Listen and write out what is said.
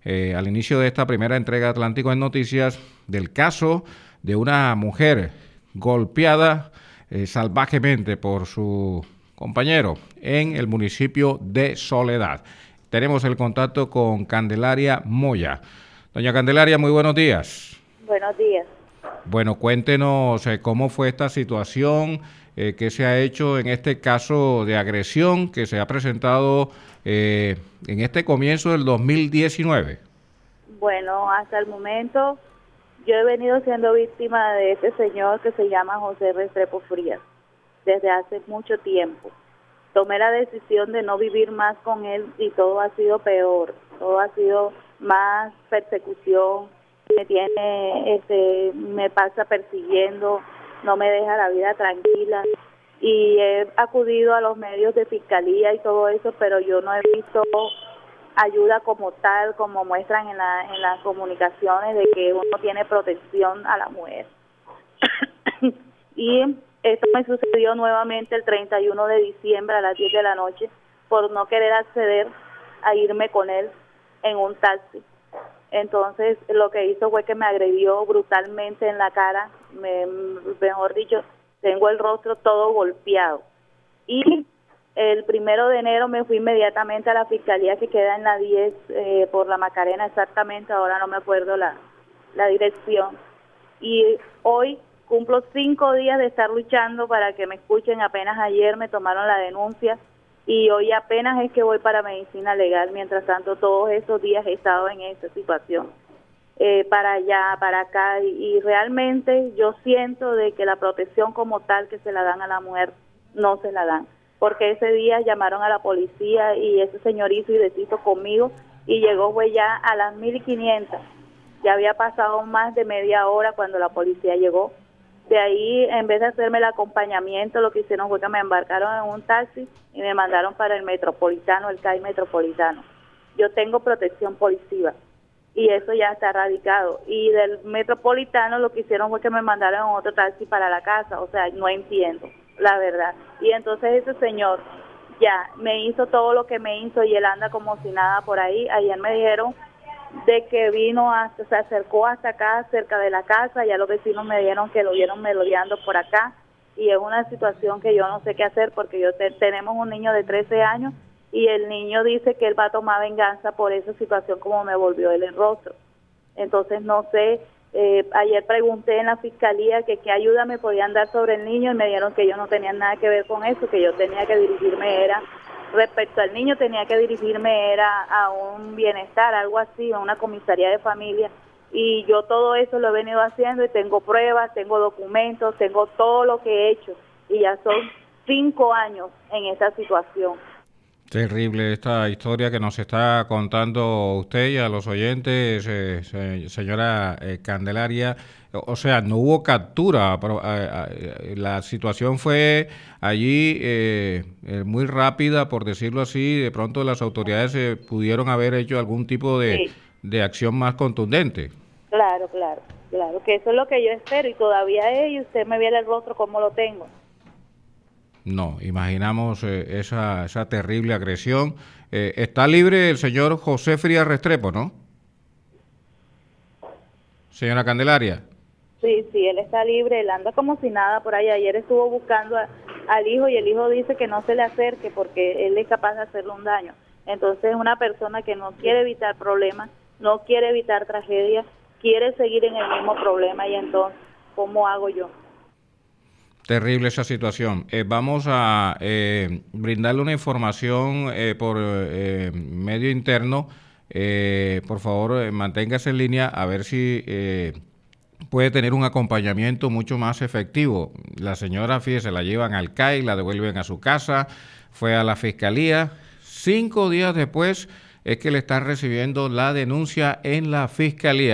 al inicio de esta primera entrega de Atlántico en Noticias del caso de una mujer golpeada salvajemente por su compañero en el municipio de Soledad. Tenemos el contacto con Candelaria Moya. Doña Candelaria, muy buenos días. Buenos días. Bueno, cuéntenos cómo fue esta situación, qué se ha hecho en este caso de agresión que se ha presentado en este comienzo del 2019. Bueno, hasta el momento yo he venido siendo víctima de este señor que se llama José Restrepo Frías desde hace mucho tiempo. Tomé la decisión de no vivir más con él y todo ha sido peor, todo ha sido más persecución, me pasa persiguiendo, no me deja la vida tranquila y he acudido a los medios de fiscalía y todo eso, pero yo no he visto ayuda como tal, como muestran en las comunicaciones de que uno tiene protección a la mujer. Y esto me sucedió nuevamente el 31 de diciembre a las 10 de la noche por no querer acceder a irme con él en un taxi. Entonces lo que hizo fue que me agredió brutalmente en la cara, mejor dicho, tengo el rostro todo golpeado. Y el 1 de enero me fui inmediatamente a la fiscalía que queda en la 10 por la Macarena exactamente, ahora no me acuerdo la dirección. Y hoy cumplo 5 días de estar luchando para que me escuchen. Apenas ayer me tomaron la denuncia y hoy apenas es que voy para medicina legal. Mientras tanto, todos esos días he estado en esta situación, para allá, para acá, y realmente yo siento de que la protección como tal que se la dan a la mujer no se la dan, porque ese día llamaron a la policía y ese señor hizo y deshizo conmigo y llegó pues ya a las 1500. Ya había pasado más de media hora cuando la policía llegó. De ahí, en vez de hacerme el acompañamiento, lo que hicieron fue que me embarcaron en un taxi y me mandaron para el metropolitano, el CAI metropolitano. Yo tengo protección policiva y eso ya está radicado. Y del metropolitano lo que hicieron fue que me mandaron en otro taxi para la casa. O sea, no entiendo, la verdad. Y entonces ese señor ya me hizo todo lo que me hizo y él anda como si nada por ahí. Ayer me dijeron de que vino hasta, se acercó hasta acá, cerca de la casa, ya los vecinos me dijeron que lo vieron merodeando por acá, y es una situación que yo no sé qué hacer, porque tenemos un niño de 13 años, y el niño dice que él va a tomar venganza por esa situación como me volvió él el rostro. Entonces no sé, ayer pregunté en la fiscalía que qué ayuda me podían dar sobre el niño, y me dijeron que yo no tenía nada que ver con eso, que yo tenía que dirigirme respecto al niño tenía que dirigirme a un bienestar, algo así, a una comisaría de familia, y yo todo eso lo he venido haciendo y tengo pruebas, tengo documentos, tengo todo lo que he hecho, y ya son 5 años en esa situación. Terrible esta historia que nos está contando usted y a los oyentes, señora Candelaria. O sea, no hubo captura, pero la situación fue allí muy rápida, por decirlo así. De pronto las autoridades pudieron haber hecho algún tipo de acción más contundente. Claro, que eso es lo que yo espero, y todavía y usted me viera el rostro como lo tengo. No, imaginamos esa terrible agresión. Está libre el señor José Frías Restrepo, ¿no? Señora Candelaria. Sí, él está libre, él anda como si nada por ahí. Ayer estuvo buscando al hijo y el hijo dice que no se le acerque porque él es capaz de hacerle un daño. Entonces es una persona que no quiere evitar problemas, no quiere evitar tragedias, quiere seguir en el mismo problema, y entonces, ¿cómo hago yo? Terrible esa situación. Vamos a brindarle una información por medio interno. Por favor, manténgase en línea a ver si puede tener un acompañamiento mucho más efectivo. La señora, fíjese, la llevan al CAI, la devuelven a su casa, fue a la fiscalía. 5 días después es que le están recibiendo la denuncia en la fiscalía.